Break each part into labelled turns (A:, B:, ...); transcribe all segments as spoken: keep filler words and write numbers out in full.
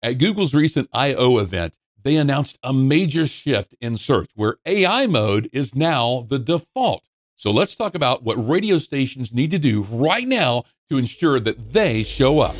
A: At Google's recent I O event, they announced a major shift in search where A I mode is now the default. So let's talk about what radio stations need to do right now to ensure that they show up.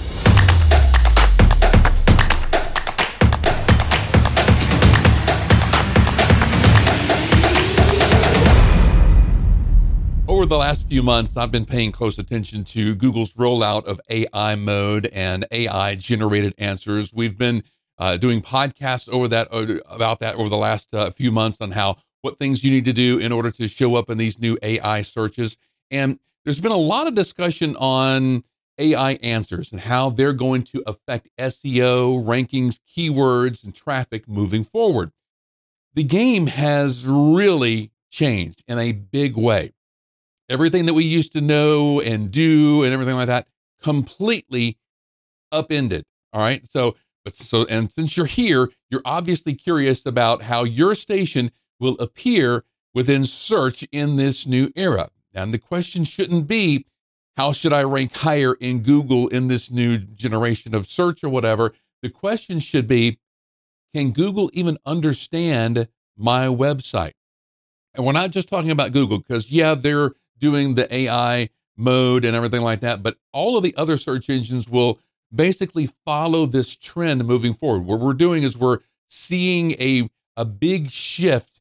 A: Over the last few months, I've been paying close attention to Google's rollout of A I mode and A I-generated answers. We've been uh, doing podcasts over that uh, about that over the last uh, few months on how what things you need to do in order to show up in these new A I searches. And there's been a lot of discussion on A I answers and how they're going to affect S E O, rankings, keywords, and traffic moving forward. The game has really changed in a big way. Everything that we used to know and do and everything like that completely upended. All right. So, so, and since you're here, you're obviously curious about how your station will appear within search in this new era. And the question shouldn't be, how should I rank higher in Google in this new generation of search or whatever? The question should be, can Google even understand my website? And we're not just talking about Google because, yeah, they're doing the A I mode and everything like that, but all of the other search engines will basically follow this trend moving forward. What we're doing is we're seeing a, a big shift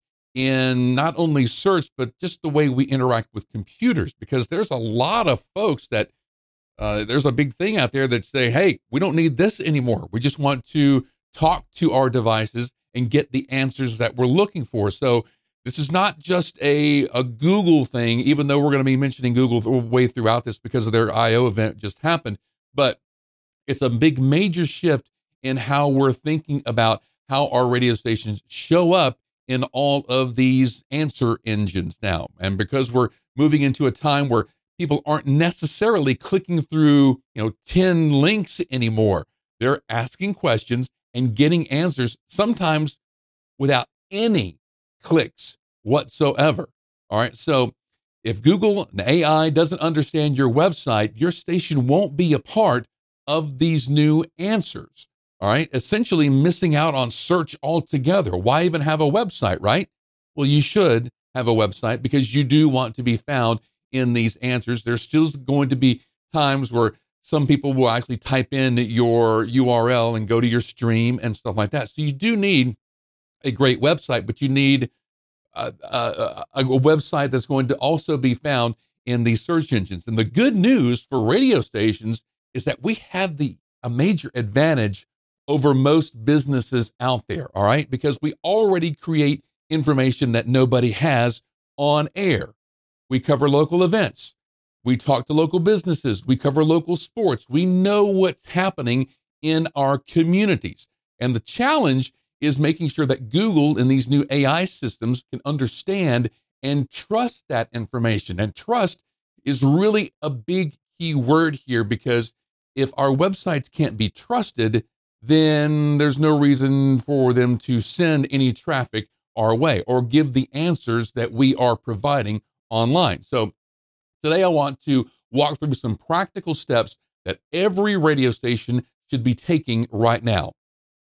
A: in not only search, but just the way we interact with computers, because there's a lot of folks that uh, there's a big thing out there that say, hey, we don't need this anymore. We just want to talk to our devices and get the answers that we're looking for. So this is not just a, a Google thing, even though we're going to be mentioning Google the way throughout this because of their I O event just happened. But it's a big major shift in how we're thinking about how our radio stations show up in all of these answer engines now. And because we're moving into a time where people aren't necessarily clicking through, you know, ten links anymore, they're asking questions and getting answers, sometimes without any clicks whatsoever. All right. So if Google and A I doesn't understand your website, your station won't be a part of these new answers. All right. Essentially missing out on search altogether. Why even have a website, right? Well, you should have a website because you do want to be found in these answers. There's still going to be times where some people will actually type in your U R L and go to your stream and stuff like that. So you do need a great website, but you need a, a, a website that's going to also be found in these search engines. And the good news for radio stations is that we have the a major advantage over most businesses out there, all right? Because we already create information that nobody has on air. We cover local events. We talk to local businesses. We cover local sports. We know what's happening in our communities. And the challenge is making sure that Google and these new A I systems can understand and trust that information. And trust is really a big key word here, because if our websites can't be trusted, then there's no reason for them to send any traffic our way or give the answers that we are providing online. So today I want to walk through some practical steps that every radio station should be taking right now.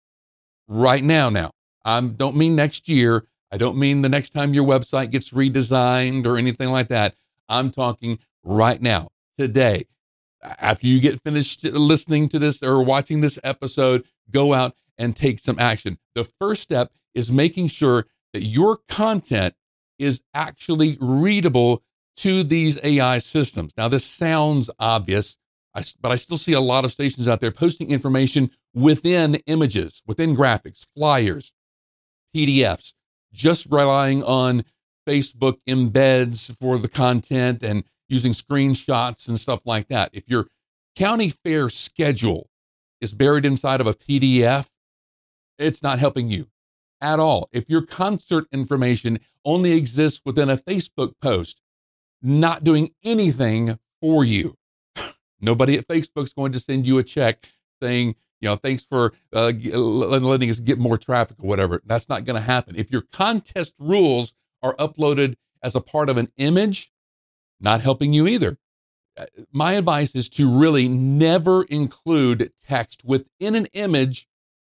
A: Right now, now. I don't mean next year. I don't mean the next time your website gets redesigned or anything like that. I'm talking right now, today. After you get finished listening to this or watching this episode, go out and take some action. The first step is making sure that your content is actually readable to these A I systems. Now, this sounds obvious, but I still see a lot of stations out there posting information within images, within graphics, flyers, P D Fs, just relying on Facebook embeds for the content and using screenshots and stuff like that. If your county fair schedule is buried inside of a P D F, it's not helping you at all. If your concert information only exists within a Facebook post, not doing anything for you. Nobody at Facebook's going to send you a check saying, you know, thanks for uh, letting us get more traffic or whatever. That's not going to happen. If your contest rules are uploaded as a part of an image, not helping you either. My advice is to really never include text within an image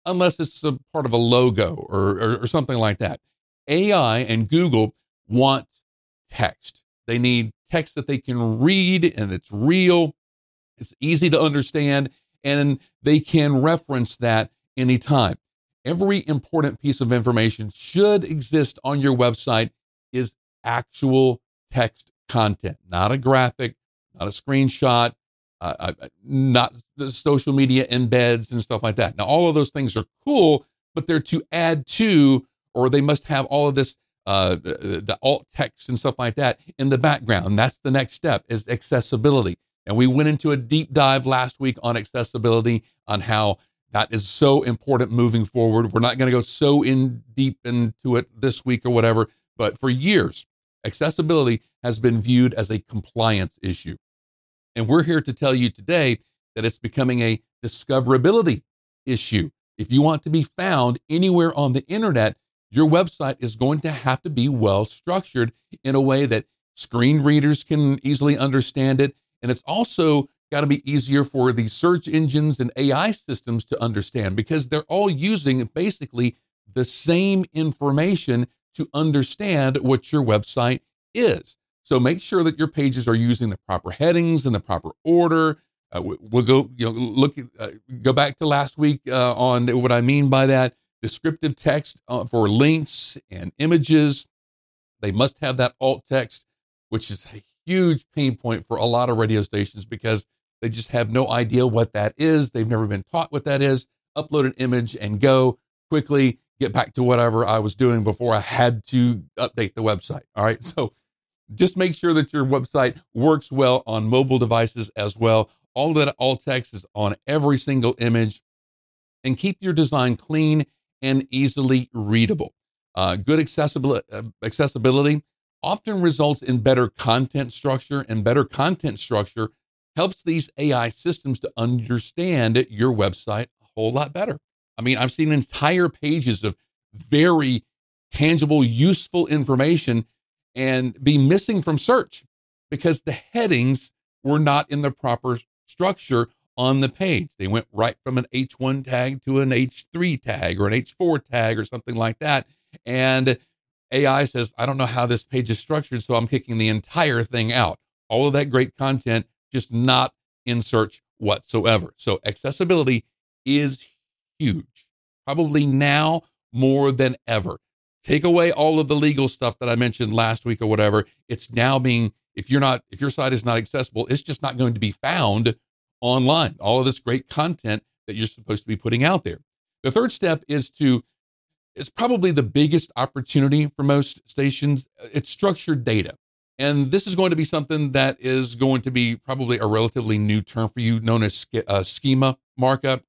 A: unless it's a part of a logo or, or, or something like that. A I and Google want text. They need text that they can read and it's real, it's easy to understand, and they can reference that anytime. Every important piece of information should exist on your website is actual text content, not a graphic, not a screenshot, uh, not the social media embeds and stuff like that. Now, all of those things are cool, but they're to add to, or they must have all of this, uh, the, the alt text and stuff like that in the background. That's the next step, is accessibility. And we went into a deep dive last week on accessibility, on how that is so important moving forward. We're not going to go so in deep into it this week or whatever, but for years, accessibility has been viewed as a compliance issue. And we're here to tell you today that it's becoming a discoverability issue. If you want to be found anywhere on the internet, your website is going to have to be well structured in a way that screen readers can easily understand it. And it's also got to be easier for the search engines and A I systems to understand, because they're all using basically the same information to understand what your website is. So make sure that your pages are using the proper headings in the proper order. Uh, we'll go, you know, look, uh, go back to last week uh, on what I mean by that. Descriptive text uh, for links and images. They must have that alt text, which is a huge pain point for a lot of radio stations, because they just have no idea what that is. They've never been taught what that is. Upload an image and go quickly, get back to whatever I was doing before I had to update the website. All right. So just make sure that your website works well on mobile devices as well. All that alt text is on every single image, and keep your design clean and easily readable. Uh, good accessibility, uh, accessibility often results in better content structure, and better content structure helps these A I systems to understand your website a whole lot better. I mean, I've seen entire pages of very tangible, useful information and be missing from search because the headings were not in the proper structure on the page. They went right from an H one tag to an H three tag or an H four tag or something like that. And A I says, I don't know how this page is structured, so I'm kicking the entire thing out. All of that great content, just not in search whatsoever. So accessibility is huge, probably now more than ever. Take away all of the legal stuff that I mentioned last week or whatever. It's now being, if you're not, if your site is not accessible, it's just not going to be found online. All of this great content that you're supposed to be putting out there. The third step is to, it's probably the biggest opportunity for most stations. It's structured data. And this is going to be something that is going to be probably a relatively new term for you, known as uh, schema markup.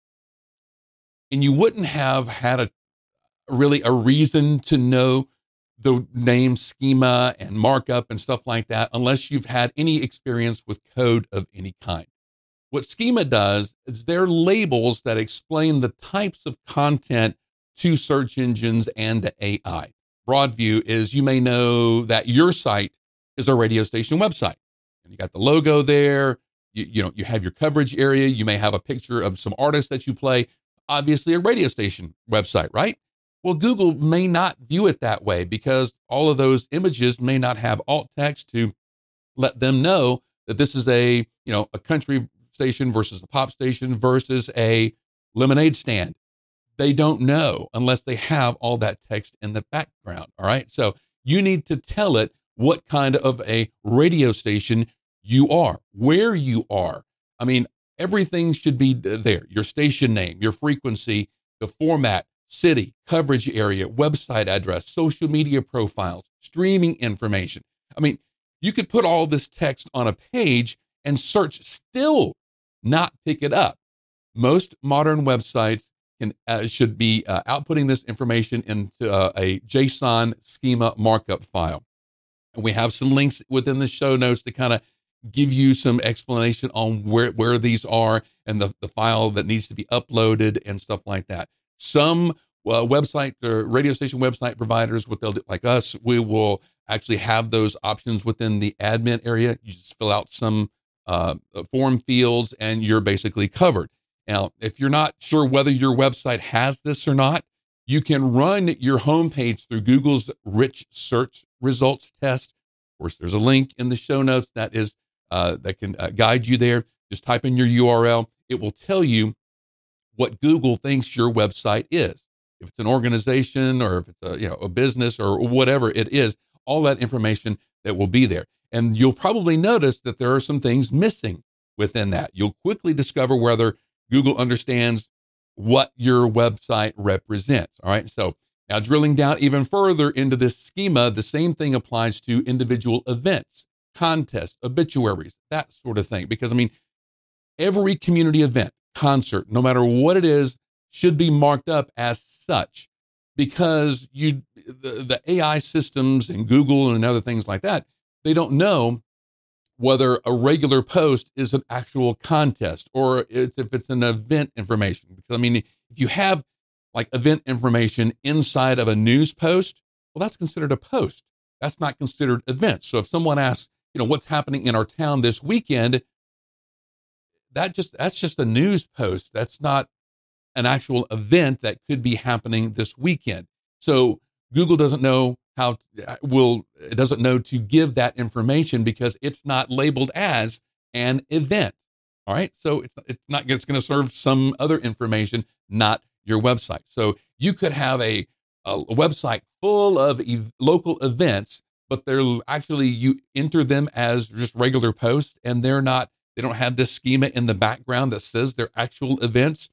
A: And you wouldn't have had a really a reason to know the name schema and markup and stuff like that unless you've had any experience with code of any kind. What schema does is they're labels that explain the types of content to search engines and to A I. Broad view is, you may know that your site is a radio station website. And you got the logo there. You, you know, you have your coverage area. You may have a picture of some artists that you play. Obviously a radio station website, right? Well, Google may not view it that way because all of those images may not have alt text to let them know that this is a, you know, a country station versus a pop station versus a lemonade stand. They don't know unless they have all that text in the background. All right. So you need to tell it what kind of a radio station you are, where you are. I mean, everything should be there. Your station name, your frequency, the format, city, coverage area, website address, social media profiles, streaming information. I mean, you could put all this text on a page and search still not pick it up. Most modern websites can uh, should be uh, outputting this information into uh, a JSON schema markup file. And we have some links within the show notes to kind of give you some explanation on where, where these are and the, the file that needs to be uploaded and stuff like that. Some uh, website or radio station website providers, what they'll do, like us, we will actually have those options within the admin area. You just fill out some uh, form fields and you're basically covered. Now, if you're not sure whether your website has this or not, you can run your homepage through Google's rich search results test. Of course, there's a link in the show notes that is uh, that can uh, guide you there. Just type in your U R L. It will tell you what Google thinks your website is. If it's an organization or if it's a, you know, a business or whatever it is, all that information that will be there. And you'll probably notice that there are some things missing within that. You'll quickly discover whether Google understands what your website represents. All right. So now drilling down even further into this schema, the same thing applies to individual events, contests, obituaries, that sort of thing. Because I mean, every community event, concert, no matter what it is, should be marked up as such, because you the, the A I systems and Google and other things like that, they don't know whether a regular post is an actual contest or it's, if it's an event information. Because I mean, if you have like event information inside of a news post, well, that's considered a post. That's not considered events. So if someone asks, you know, what's happening in our town this weekend, that just that's just a news post. That's not an actual event that could be happening this weekend. So Google doesn't know how to, will it doesn't know to give that information because it's not labeled as an event. All right, so it's it's not it's going to serve some other information, not your website. So you could have a a website full of ev- local events, but they're actually you enter them as just regular posts, and they're not. They don't have this schema in the background that says they're actual events.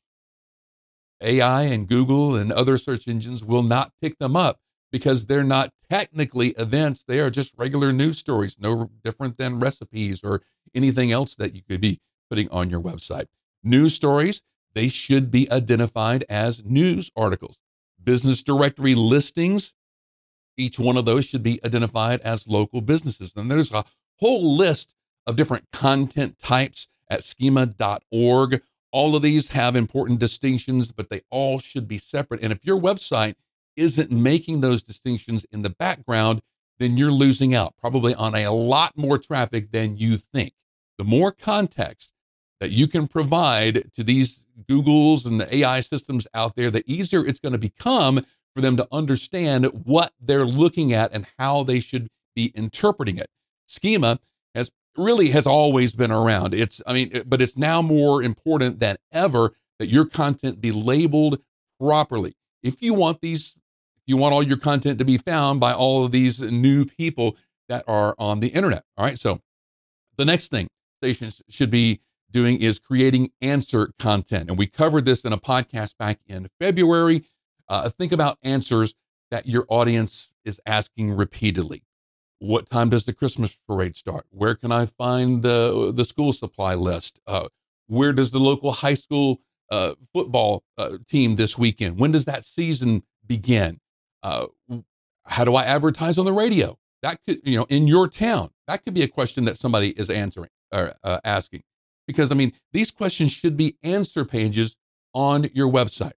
A: A I and Google and other search engines will not pick them up because they're not technically events. They are just regular news stories, no different than recipes or anything else that you could be putting on your website. News stories, they should be identified as news articles. Business directory listings, each one of those should be identified as local businesses. And there's a whole list of different content types at schema dot org. All of these have important distinctions, but they all should be separate. And if your website isn't making those distinctions in the background, then you're losing out probably on a lot more traffic than you think. The more context that you can provide to these Googles and the A I systems out there, the easier it's going to become for them to understand what they're looking at and how they should be interpreting it. Schema has really has always been around. It's, I mean, but it's now more important than ever that your content be labeled properly. If you want these, if you want all your content to be found by all of these new people that are on the internet. All right. So the next thing stations should be doing is creating answer content. And we covered this in a podcast back in February. Uh, think about answers that your audience is asking repeatedly. What time does the Christmas parade start? Where can I find the the school supply list? Uh, where does the local high school uh, football uh, team this weekend? When does that season begin? Uh, how do I advertise on the radio? That could, you know, in your town, that could be a question that somebody is answering or uh, asking. Because, I mean, these questions should be answer pages on your website.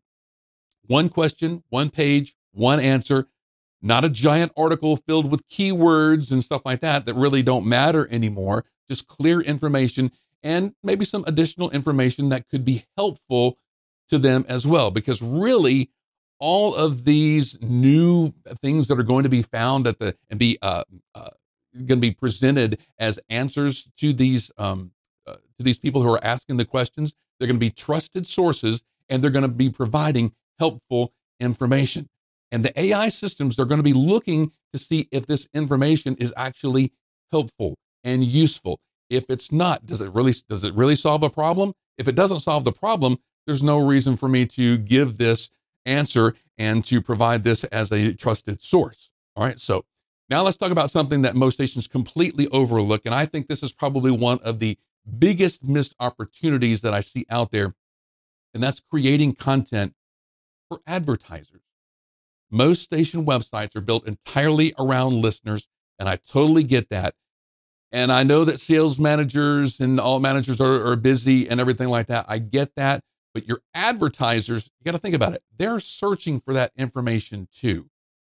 A: One question, one page, one answer. Not a giant article filled with keywords and stuff like that that really don't matter anymore. Just clear information and maybe some additional information that could be helpful to them as well. Because really, all of these new things that are going to be found at the and be uh, uh, going to be presented as answers to these um, uh, to these people who are asking the questions, they're going to be trusted sources and they're going to be providing helpful information. And the A I systems are going to be looking to see if this information is actually helpful and useful. If it's not, does it really does it really solve a problem? If it doesn't solve the problem, there's no reason for me to give this answer and to provide this as a trusted source. All right. So now let's talk about something that most stations completely overlook. And I think this is probably one of the biggest missed opportunities that I see out there. And that's creating content for advertisers. Most station websites are built entirely around listeners, and I totally get that. And I know that sales managers and all managers are, are busy and everything like that. I get that. But your advertisers, you got to think about it. They're searching for that information too.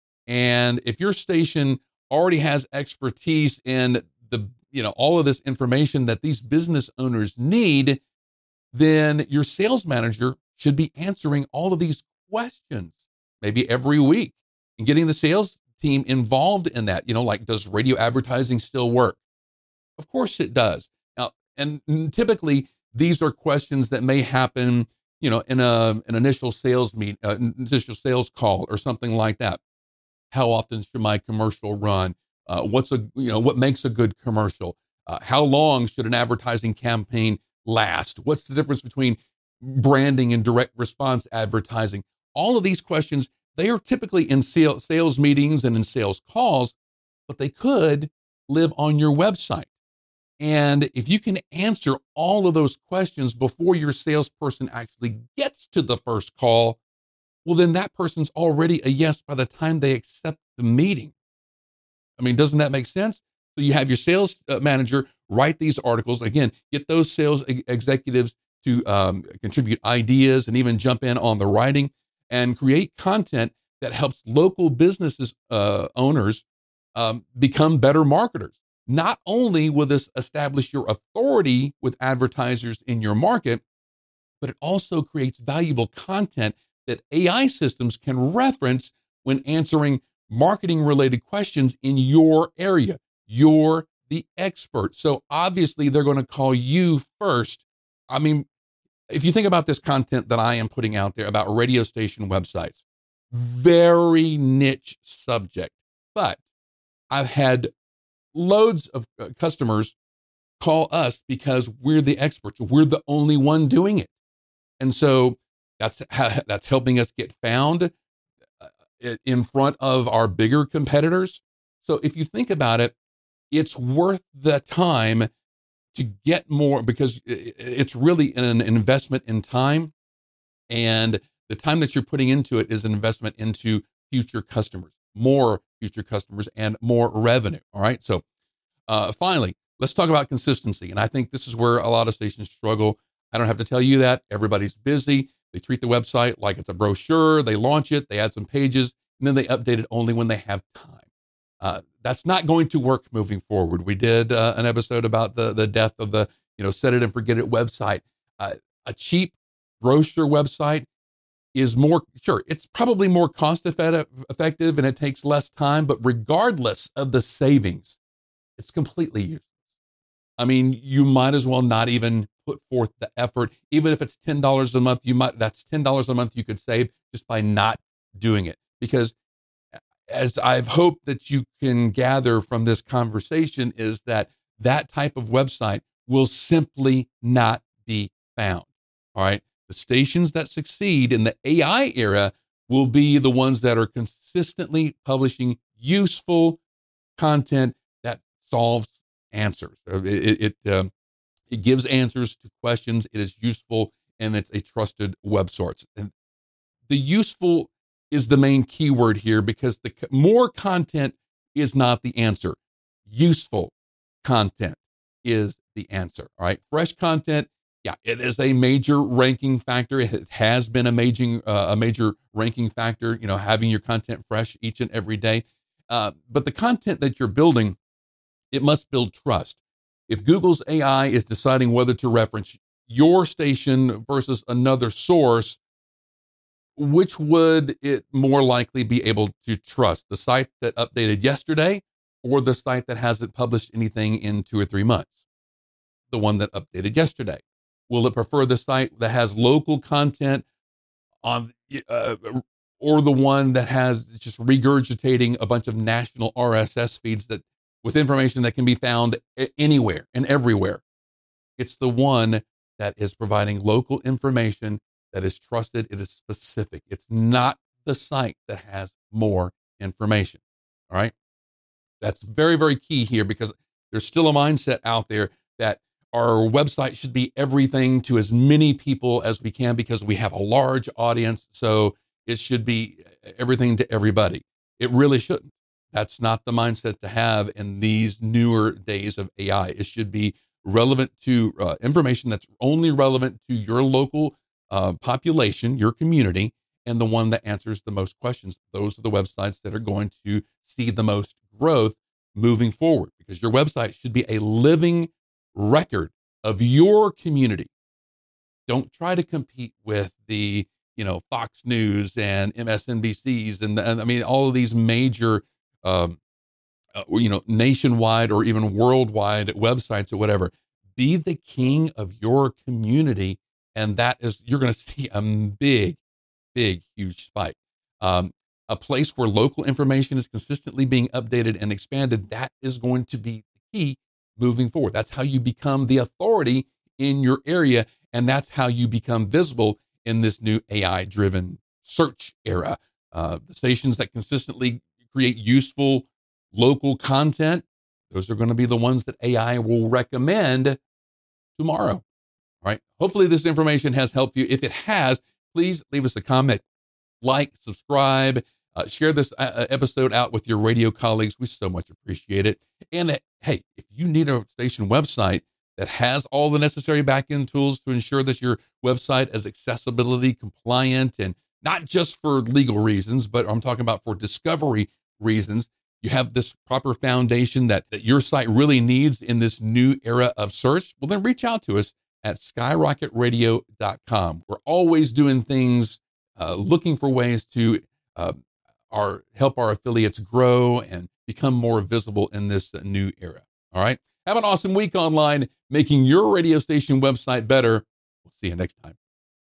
A: And if your station already has expertise in the, you know, all of this information that these business owners need, then your sales manager should be answering all of these questions, maybe every week, and getting the sales team involved in that. You know, like, does radio advertising still work? Of course it does. Now, and typically these are questions that may happen, you know, in a an initial sales meet, uh, initial sales call or something like that. How often should my commercial run? Uh, what's a you know what makes a good commercial? Uh, how long should an advertising campaign last? What's the difference between branding and direct response advertising? All of these questions, they are typically in sales, sales meetings and in sales calls, but they could live on your website. And if you can answer all of those questions before your salesperson actually gets to the first call, well, then that person's already a yes by the time they accept the meeting. I mean, doesn't that make sense? So you have your sales uh, manager write these articles. Again, get those sales ex- executives to um, contribute ideas and even jump in on the writing and create content that helps local businesses uh, owners um, become better marketers. Not only will this establish your authority with advertisers in your market, but it also creates valuable content that A I systems can reference when answering marketing-related questions in your area. You're the expert. So obviously they're going to call you first. I mean, if you think about this content that I am putting out there about radio station websites, very niche subject, but I've had loads of uh, customers call us because we're the experts. We're the only one doing it. And so that's that's helping us get found in front of our bigger competitors. So if you think about it, it's worth the time to get more, because it's really an investment in time, and the time that you're putting into it is an investment into future customers, more future customers, and more revenue. All right. So uh, finally, let's talk about consistency. And I think this is where a lot of stations struggle. I don't have to tell you that. Everybody's busy. They treat the website like it's a brochure. They launch it, they add some pages, and then they update it only when they have time. Uh, that's not going to work moving forward. We did uh, an episode about the the death of the you know set it and forget it website. Uh, a cheap brochure website is more, sure, it's probably more cost effective and it takes less time, but regardless of the savings, it's completely useless. I mean, you might as well not even put forth the effort. Even if it's ten dollars a month, you might, that's ten dollars a month you could save just by not doing it. Because as I've hoped that you can gather from this conversation is that that type of website will simply not be found. All right. The stations that succeed in the A I era will be the ones that are consistently publishing useful content that solves answers. It it, um, it gives answers to questions. It is useful, and it's a trusted web source. And the useful is the main keyword here, because the more content is not the answer. Useful content is the answer. All right. Fresh content. Yeah, it is a major ranking factor. It has been a major, uh, a major ranking factor, you know, having your content fresh each and every day. Uh, but the content that you're building, it must build trust. If Google's A I is deciding whether to reference your station versus another source, which would it more likely be able to trust? The site that updated yesterday or the site that hasn't published anything in two or three months? The one that updated yesterday. Will it prefer the site that has local content on, uh, or the one that has just regurgitating a bunch of national R S S feeds that with information that can be found anywhere and everywhere? It's the one that is providing local information that is trusted. It is specific. It's not the site that has more information. All right. That's very, very key here, because there's still a mindset out there that our website should be everything to as many people as we can because we have a large audience. So it should be everything to everybody. It really shouldn't. That's not the mindset to have in these newer days of A I. It should be relevant to uh, information that's only relevant to your local uh, population, your community, and the one that answers the most questions. Those are the websites that are going to see the most growth moving forward, because your website should be a living record of your community. Don't try to compete with the, you know, Fox News and M S N B Cs and, and I mean, all of these major, um, uh, you know, nationwide or even worldwide websites or whatever. Be the king of your community, and that is you're going to see a big, big, huge spike. Um, a place where local information is consistently being updated and expanded, that is going to be the key moving forward. That's how you become the authority in your area, and that's how you become visible in this new A I-driven search era. Uh, the stations that consistently create useful local content, those are going to be the ones that A I will recommend tomorrow. All right. Hopefully this information has helped you. If it has, please leave us a comment, like, subscribe, uh, share this uh, episode out with your radio colleagues. We so much appreciate it. And uh, hey, if you need a station website that has all the necessary backend tools to ensure that your website is accessibility compliant and not just for legal reasons, but I'm talking about for discovery reasons, you have this proper foundation that, that your site really needs in this new era of search, well, then reach out to us at skyrocket radio dot com. We're always doing things, uh, looking for ways to uh, our help our affiliates grow and become more visible in this new era. All right. Have an awesome week online, making your radio station website better. We'll see you next time.